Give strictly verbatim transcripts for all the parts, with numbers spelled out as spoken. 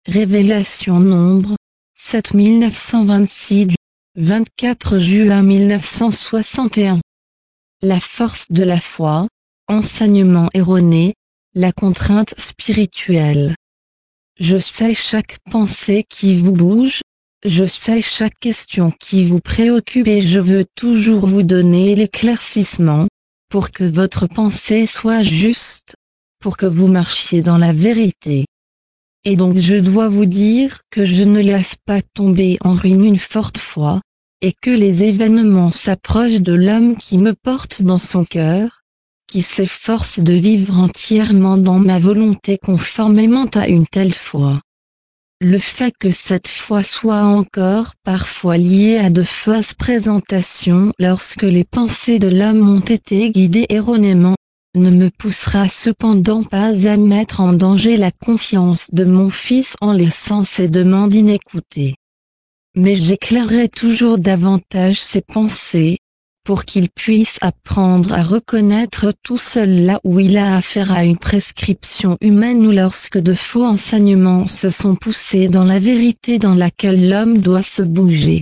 Révélation Nombre, sept mille neuf cent vingt-six du vingt-quatre juin mille neuf cent soixante et un. La force de la foi, enseignement erroné, la contrainte spirituelle. Je sais chaque pensée qui vous bouge, je sais chaque question qui vous préoccupe et je veux toujours vous donner l'éclaircissement, pour que votre pensée soit juste, pour que vous marchiez dans la vérité. Et donc je dois vous dire que je ne laisse pas tomber en ruine une forte foi, et que les événements s'approchent de l'homme qui me porte dans son cœur, qui s'efforce de vivre entièrement dans ma volonté conformément à une telle foi. Le fait que cette foi soit encore parfois liée à de fausses présentations lorsque les pensées de l'homme ont été guidées erronément, ne me poussera cependant pas à mettre en danger la confiance de mon fils en laissant ses demandes inécoutées. Mais j'éclairerai toujours davantage ses pensées, pour qu'il puisse apprendre à reconnaître tout seul là où il a affaire à une prescription humaine ou lorsque de faux enseignements se sont poussés dans la vérité dans laquelle l'homme doit se bouger.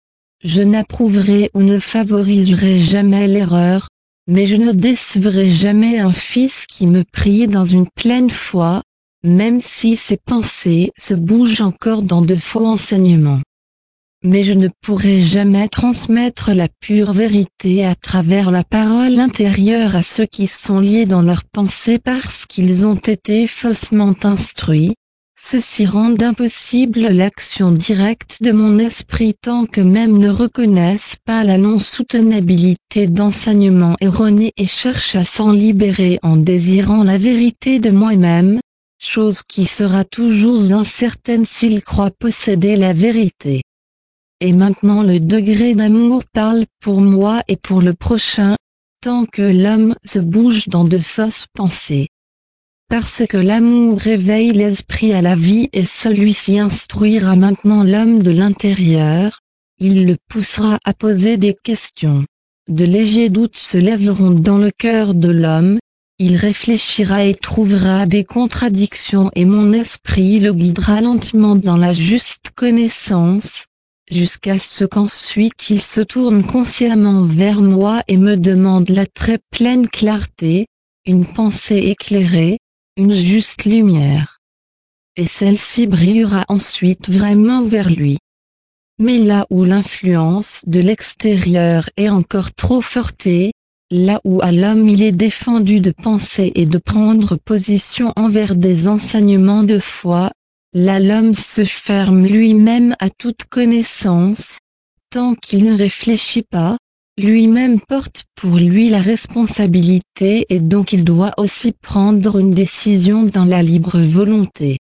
Je n'approuverai ou ne favoriserai jamais l'erreur, mais je ne décevrai jamais un fils qui me prie dans une pleine foi, même si ses pensées se bougent encore dans de faux enseignements. Mais je ne pourrai jamais transmettre la pure vérité à travers la parole intérieure à ceux qui sont liés dans leurs pensées parce qu'ils ont été faussement instruits. Ceci rend impossible l'action directe de mon esprit tant que même ne reconnaissent pas la non-soutenabilité d'enseignements erronés et cherchent à s'en libérer en désirant la vérité de moi-même, chose qui sera toujours incertaine s'ils croient posséder la vérité. Et maintenant le degré d'amour parle pour moi et pour le prochain, tant que l'homme se bouge dans de fausses pensées. Parce que l'amour réveille l'esprit à la vie et celui-ci instruira maintenant l'homme de l'intérieur, il le poussera à poser des questions. De légers doutes se lèveront dans le cœur de l'homme, il réfléchira et trouvera des contradictions et mon esprit le guidera lentement dans la juste connaissance, jusqu'à ce qu'ensuite il se tourne consciemment vers moi et me demande la très pleine clarté, une pensée éclairée, une juste lumière. Et celle-ci brillera ensuite vraiment vers lui. Mais là où l'influence de l'extérieur est encore trop forte, là où à l'homme il est défendu de penser et de prendre position envers des enseignements de foi, là l'homme se ferme lui-même à toute connaissance, tant qu'il ne réfléchit pas, lui-même porte pour lui la responsabilité et donc il doit aussi prendre une décision dans la libre volonté.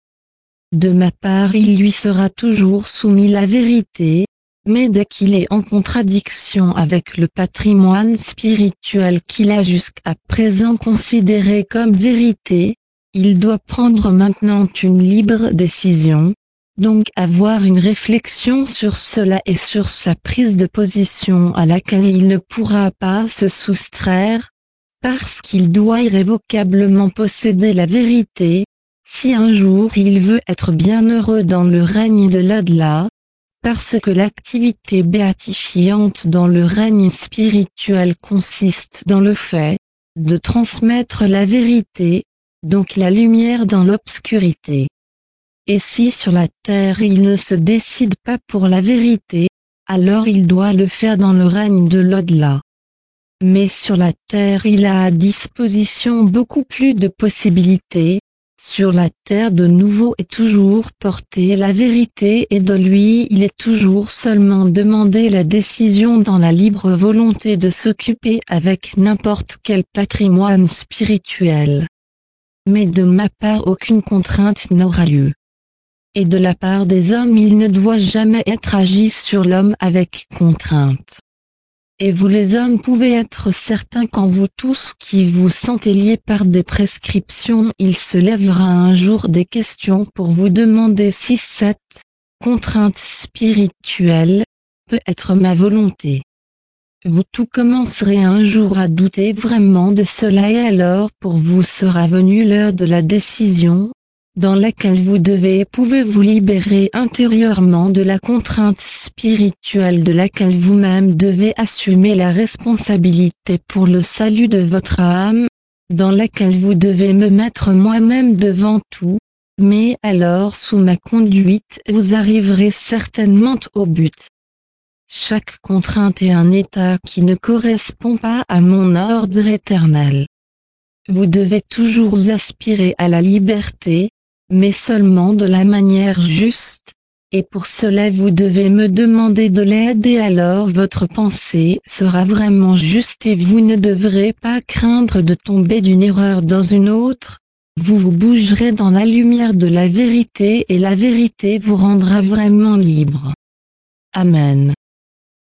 De ma part il lui sera toujours soumis la vérité, mais dès qu'il est en contradiction avec le patrimoine spirituel qu'il a jusqu'à présent considéré comme vérité, il doit prendre maintenant une libre décision, donc avoir une réflexion sur cela et sur sa prise de position à laquelle il ne pourra pas se soustraire, parce qu'il doit irrévocablement posséder la vérité, si un jour il veut être bienheureux dans le règne de l'au-delà, parce que l'activité béatifiante dans le règne spirituel consiste dans le fait de transmettre la vérité, donc la lumière dans l'obscurité. Et si sur la terre il ne se décide pas pour la vérité, alors il doit le faire dans le règne de l'au-delà. Mais sur la terre il a à disposition beaucoup plus de possibilités, sur la terre de nouveau est toujours portée la vérité et de lui il est toujours seulement demandé la décision dans la libre volonté de s'occuper avec n'importe quel patrimoine spirituel. Mais de ma part aucune contrainte n'aura lieu. Et de la part des hommes il ne doit jamais être agi sur l'homme avec contrainte. Et vous les hommes pouvez être certains qu'en vous tous qui vous sentez liés par des prescriptions il se lèvera un jour des questions pour vous demander si cette contrainte spirituelle peut être ma volonté. Vous tout commencerez un jour à douter vraiment de cela et alors pour vous sera venue l'heure de la décision, dans laquelle vous devez pouvez vous libérer intérieurement de la contrainte spirituelle de laquelle vous-même devez assumer la responsabilité pour le salut de votre âme, dans laquelle vous devez me mettre moi-même devant tout, mais alors sous ma conduite vous arriverez certainement au but. Chaque contrainte est un état qui ne correspond pas à mon ordre éternel. Vous devez toujours aspirer à la liberté, mais seulement de la manière juste, et pour cela vous devez me demander de l'aide et alors votre pensée sera vraiment juste et vous ne devrez pas craindre de tomber d'une erreur dans une autre, vous vous bougerez dans la lumière de la vérité et la vérité vous rendra vraiment libre. Amen.